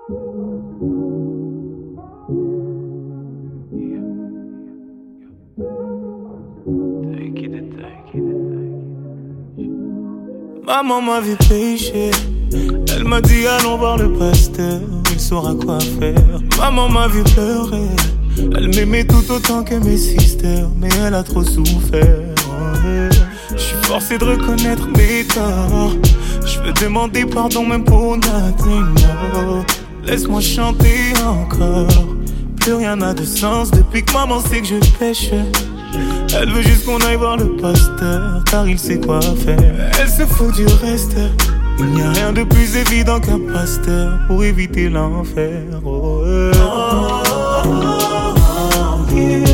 Maman m'a vu pécher. Elle m'a dit allons voir le pasteur, il saura quoi faire. Maman m'a vu pleurer. Elle m'aimait tout autant que mes sisters, mais elle a trop souffert. Je suis forcé de reconnaître mes torts. Je veux demander pardon même pour nothing, no. Laisse-moi chanter encore. Plus rien n'a de sens depuis que maman sait que je pêche. Elle veut juste qu'on aille voir le pasteur, car il sait quoi faire. Elle se fout du reste. Il n'y a rien de plus évident qu'un pasteur pour éviter l'enfer. Oh, oh, oh, yeah.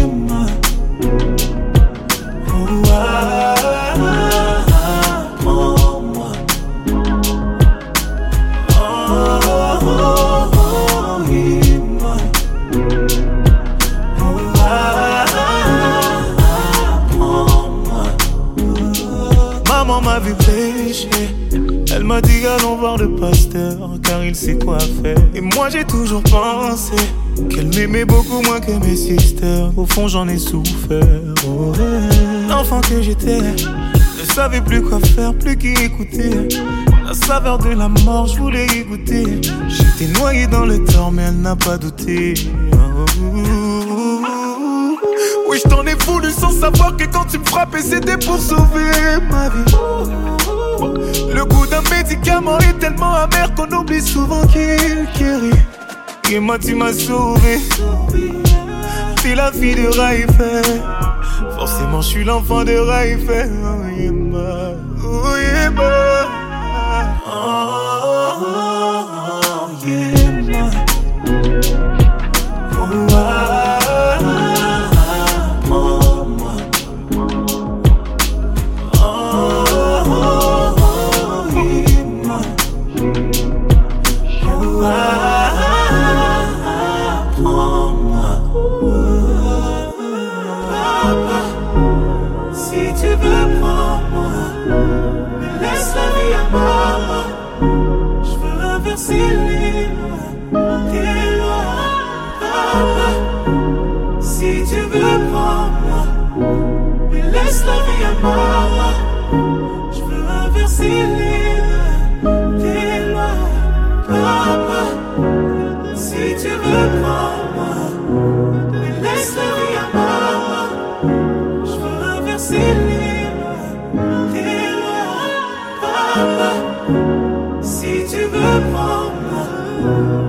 Oh, prends-moi. Oh, yeah. Prends-moi. Maman m'a vu pécher. Elle m'a dit allons voir le pasteur, car il sait quoi faire. Et moi j'ai toujours pensé qu'elle m'aimait beaucoup moins que mes sisters. Au fond j'en ai souffert. Oh, l'enfant que j'étais ne savait plus quoi faire, plus qui écouter. La saveur de la mort, je voulais y goûter. J'étais noyé dans le tort, mais elle n'a pas douté. Oui, je t'en ai voulu sans savoir que quand tu me frappais, c'était pour sauver ma vie. Le goût d'un médicament est tellement amer qu'on oublie souvent qu'il guérit. Et moi tu m'as sauvé. T'es la fille de Raïfé. Forcément je suis l'enfant de Raïfé. Oh yeah, oh yeah, oh yeah, je veux inverser tes lois, papa. Si tu veux prendre-moi, mais laisse la vie à maman. Je veux inverser tes lois, papa. Si tu veux prendre-moi.